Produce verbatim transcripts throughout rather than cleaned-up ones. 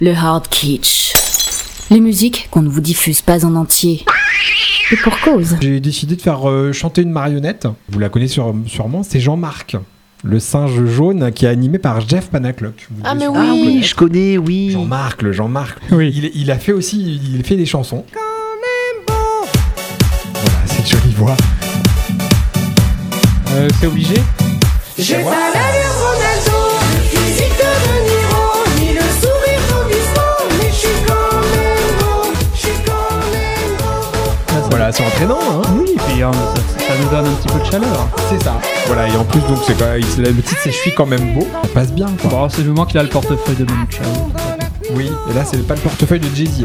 le hard kitsch. Les musiques qu'on ne vous diffuse pas en entier. Et pour cause. J'ai décidé de faire euh, chanter une marionnette. Vous la connaissez sur, sûrement, c'est Jean-Marc, le singe jaune qui est animé par Jeff Panaclock. Vous Ah mais devez oui, sûrement connaître. Je connais, oui. Jean-Marc, le Jean-Marc. Oui. Il, il a fait aussi, il fait des chansons. Quand même beau. Voilà, cette jolie voix. Euh, c'est obligé. J'ai pas l'allure Ronaldo, le physique de Niro, ni le sourire d'Obispo, mais je suis quand même beau, je suis quand même beau. Voilà, c'est entraînant, hein. Oui, et puis hein, ça, ça nous donne un petit peu de chaleur. C'est ça. Voilà, et en plus, donc, c'est quand même, le titre, c'est Je suis quand même beau. Ça passe bien, quoi. Bon, c'est le moment qu'il a le portefeuille de Manu Chao. Oui, et là, c'est pas le portefeuille de Jay-Z, là.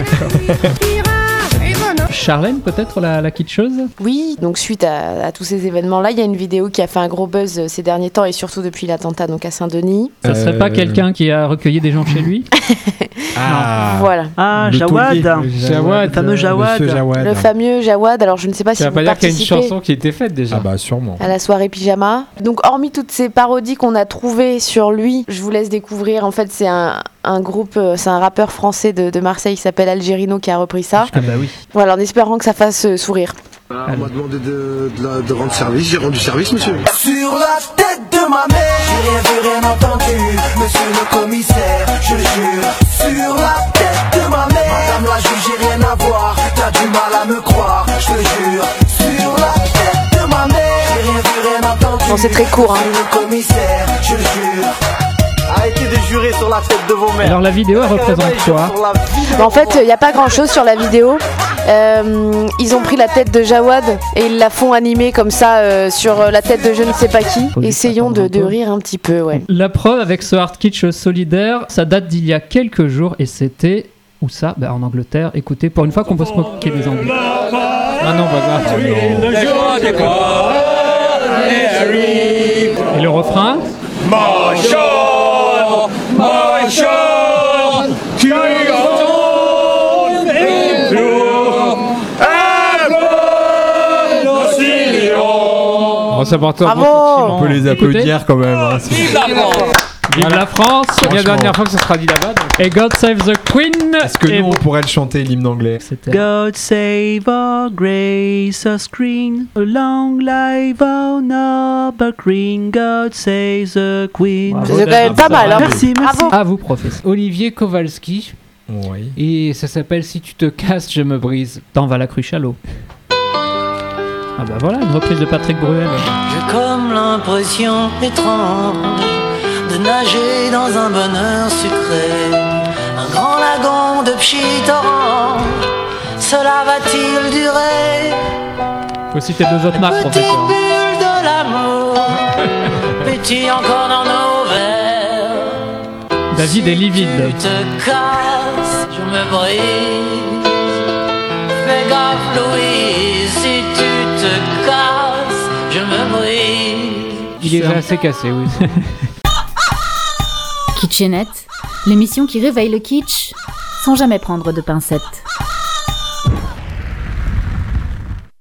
Charlène, peut-être, la, la kitscheuse. Oui, donc suite à, à tous ces événements-là, il y a une vidéo qui a fait un gros buzz euh, ces derniers temps et surtout depuis l'attentat donc à Saint-Denis. Ça serait Euh, pas quelqu'un qui a recueilli des gens chez lui? Ah, Voilà. Ah, Le Jawad. taulier. Jawad, Le fameux euh, Jawad. Monsieur Jawad. Le fameux Jawad, alors je ne sais pas si Ça vous veut pas dire qu'il y a une participez chanson qui a été faite déjà. Ah bah, sûrement. à la soirée pyjama. Donc hormis toutes ces parodies qu'on a trouvées sur lui, je vous laisse découvrir. En fait, c'est un, un groupe, euh, c'est un rappeur français de, de Marseille qui s'appelle Algerino qui a repris ça. Ah bah oui. Voilà, en espérant que ça fasse euh, sourire. Alors, on m'a demandé de, de, la- de rendre service, j'ai rendu service, monsieur. Sur la tête de ma mère, j'ai rien vu, rien entendu, monsieur le commissaire, je jure. Sur la tête de ma mère, madame la juge, j'ai rien à voir, t'as du mal à me croire, je te jure. Sur la tête de ma mère, j'ai rien vu, rien entendu. Bon, c'est très court, hein. Monsieur le commissaire, je jure. Arrêtez de jurer sur la tête de vos mères. Alors la vidéo, elle représente quoi? En fait, il n'y a pas grand-chose sur la vidéo. Euh, ils ont pris la tête de Jawad et ils la font animer comme ça euh, sur la tête de je ne sais pas qui. Faut juste Essayons attendre de, un de peu. rire un petit peu, ouais. La preuve avec ce hard kitsch solidaire, ça date d'il y a quelques jours et c'était... Où ça? Bah, en Angleterre. Écoutez, pour une fois qu'on peut se moquer des Anglais. Ah non, pas grave. Et le refrain? Oh, ça porte un bon Bravo. sentiment. On peut les Écoutez. applaudir quand même. Hein, c'est- Vive la France! C'est la Franchement. dernière fois que ça sera dit là-bas. donc. Et God Save the Queen! Est-ce que Et nous, on bon, pourrait le chanter, l'hymne anglais? c'était... God save our grace, our screen. A long life on our green. God save the queen. Bravo. C'est quand même pas mal, hein. Merci, merci. Bravo. À vous, professeur. Olivier Kowalski. Oui. Et ça s'appelle Si tu te casses, je me brise. T'en vas la cruche à l'eau. Ah bah voilà, une reprise de Patrick Bruel. J'ai comme l'impression étrange de nager dans un bonheur sucré, un grand lagon de petits torrents. Cela va-t-il durer? Faut citer deux autres marques, Petite professeur. bulle de l'amour pétille encore dans nos verres. David est livide. Si tu te casses, je me brise. Fais gaffe, Louise, si tu te casses, je me brise. Il est déjà assez cassé, oui. Kitchenette, l'émission qui réveille le kitsch sans jamais prendre de pincettes.